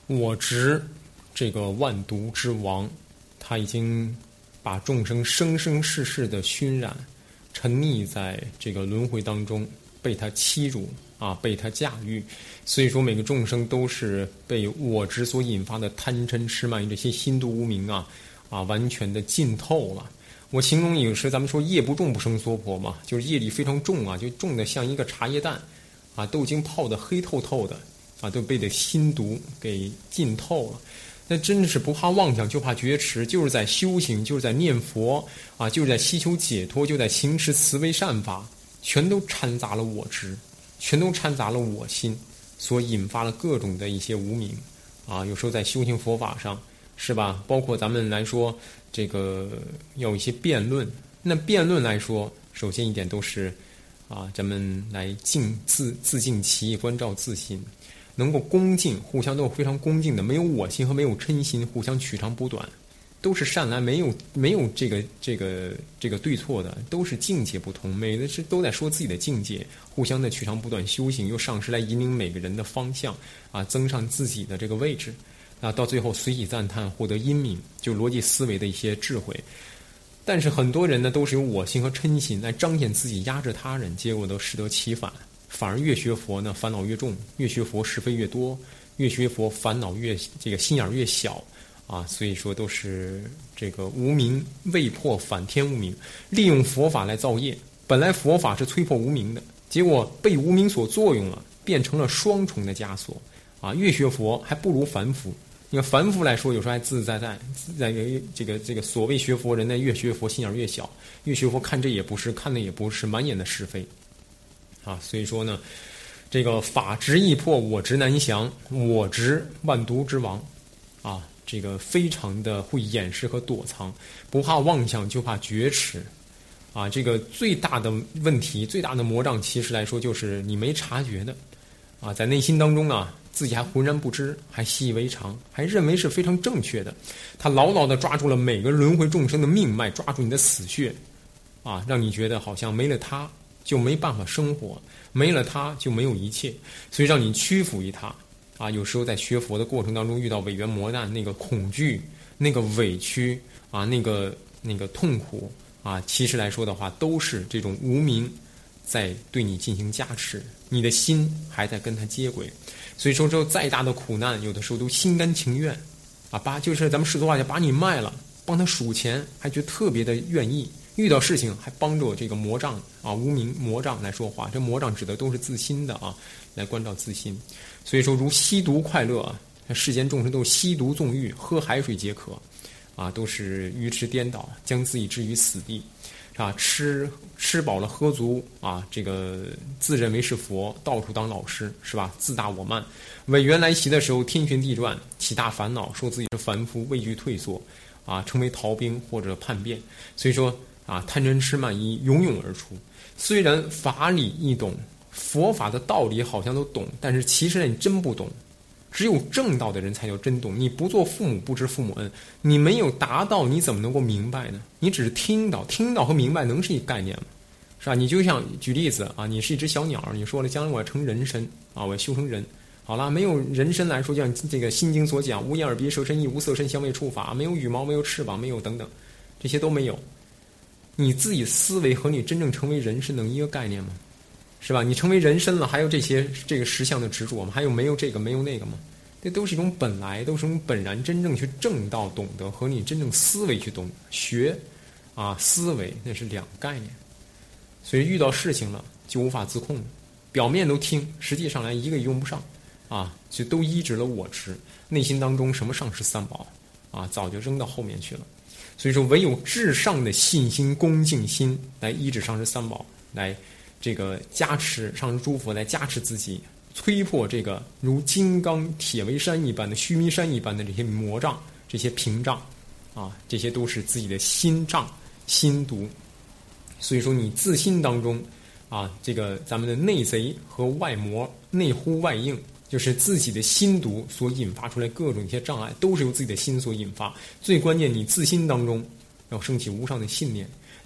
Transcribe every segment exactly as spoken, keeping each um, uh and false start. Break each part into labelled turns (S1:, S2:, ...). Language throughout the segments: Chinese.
S1: 我执这个万毒之王，他已经把众生生生世世的熏染，沉溺在这个轮回当中，被他欺辱啊，被他驾驭。所以说，每个众生都是被我执所引发的贪嗔痴慢疑这些心毒无明啊啊，完全的浸透了。我形容有时咱们说业不重不生娑婆嘛，就是业力非常重啊，就重的像一个茶叶蛋啊，都已经泡得黑透透的啊，都被这心毒给浸透了。那真的是不怕妄想，就怕觉迟，就是在修行，就是在念佛啊，就是在祈求解脱，就在行持慈悲善法，全都掺杂了我执，全都掺杂了我心，所引发了各种的一些无明啊。有时候在修行佛法上，是吧？包括咱们来说，这个要有一些辩论。那辩论来说，首先一点都是啊，咱们来静自自净其意，关照自心。能够恭敬，互相都是非常恭敬的，没有我心和没有嗔心，互相取长补短，都是善来，没有没有这个这个这个对错的，都是境界不同，每个是都在说自己的境界，互相的取长补短修行，由上师来引领每个人的方向啊，增上自己的这个位置啊，到最后随喜赞叹，获得英明，就逻辑思维的一些智慧。但是很多人呢，都是有我心和嗔心来彰显自己，压制他人，结果都适得其反。反而越学佛呢，烦恼越重；越学佛是非越多；越学佛烦恼越这个心眼越小啊。所以说都是这个无明未破，反天无明，利用佛法来造业。本来佛法是摧破无明的，结果被无明所作用了，变成了双重的枷锁啊。越学佛还不如凡夫。你看凡夫来说，有时候还自自在在，自在这个这个所谓学佛人呢，越学佛心眼越小，越学佛看这也不是，看那也不是，满眼的是非。啊，所以说呢，这个法执易破，我执难降，我执万毒之王，啊，这个非常的会掩饰和躲藏，不怕妄想，就怕觉迟，啊，这个最大的问题，最大的魔障，其实来说就是你没察觉的，啊，在内心当中啊，自己还浑然不知，还习以为常，还认为是非常正确的，他牢牢地抓住了每个轮回众生的命脉，抓住你的死穴，啊，让你觉得好像没了他就没办法生活，没了他就没有一切，所以让你屈服于他啊。有时候在学佛的过程当中遇到违缘磨难，那个恐惧，那个委屈啊，那个那个痛苦啊，其实来说的话，都是这种无明在对你进行加持，你的心还在跟他接轨。所以说，之后再大的苦难，有的时候都心甘情愿啊，把就是咱们世俗话叫把你卖了，帮他数钱，还觉得特别的愿意。遇到事情还帮着这个魔障啊，无明魔障来说话，这魔障指的都是自心的啊，来关照自心。所以说，如吸毒快乐啊，世间众生都吸毒纵欲，喝海水解渴，啊，都是愚痴颠倒，将自己置于死地，啊，吃吃饱了喝足啊，这个自认为是佛，到处当老师，是吧？自大我慢，违缘来袭的时候，天旋地转，起大烦恼，说自己是凡夫，畏惧退缩，啊，成为逃兵或者叛变。所以说。啊，贪嗔痴慢疑涌涌而出。虽然法理易懂，佛法的道理好像都懂，但是其实你真不懂。只有正道的人才叫真懂。你不做父母，不知父母恩。你没有达到，你怎么能够明白呢？你只是听到，听到和明白能是一概念吗？是吧？你就像举例子啊，你是一只小鸟，你说了将来我要成人身啊，我要修成人。好了，没有人身来说，就像这个《心经》所讲，无眼耳鼻舌身意，无色声香味触法，没有羽毛，没有翅膀，没有等等，这些都没有。你自己思维和你真正成为人身能一个概念吗？是吧？你成为人身了，还有这些这个实相的执着吗？还有没有这个没有那个吗？这都是一种本来，都是一种本然，真正去正道懂得和你真正思维去懂学啊，思维那是两个概念。所以遇到事情了就无法自控，表面都听，实际上来一个也用不上啊，就都依止了我执，内心当中什么上师三宝啊，早就扔到后面去了。所以说，唯有至上的信心、恭敬心来依止上师三宝，来这个加持上师诸佛，来加持自己，摧破这个如金刚铁围山一般的须弥山一般的这些魔障、这些屏障啊，这些都是自己的心障、心毒。所以说，你自心当中啊，这个咱们的内贼和外魔、内呼外应。就是自己的心毒所引发出来各种一些障碍，都是由自己的心所引发。最关键，你自心当中要升起无上的信念，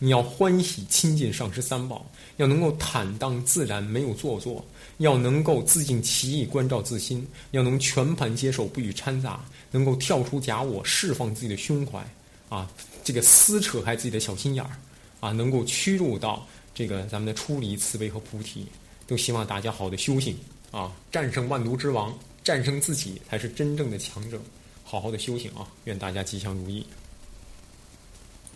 S1: 你要欢喜亲近上师三宝，要能够坦荡自然，没有做作，要能够自尽其意，关照自心，要能全盘接受，不予掺杂，能够跳出假我，释放自己的胸怀啊，这个撕扯开自己的小心眼儿啊，能够趋入到这个咱们的出离、慈悲和菩提。都希望大家好的修行啊，战胜万毒之王，战胜自己才是真正的强者。好好的修行啊，愿大家吉祥如意。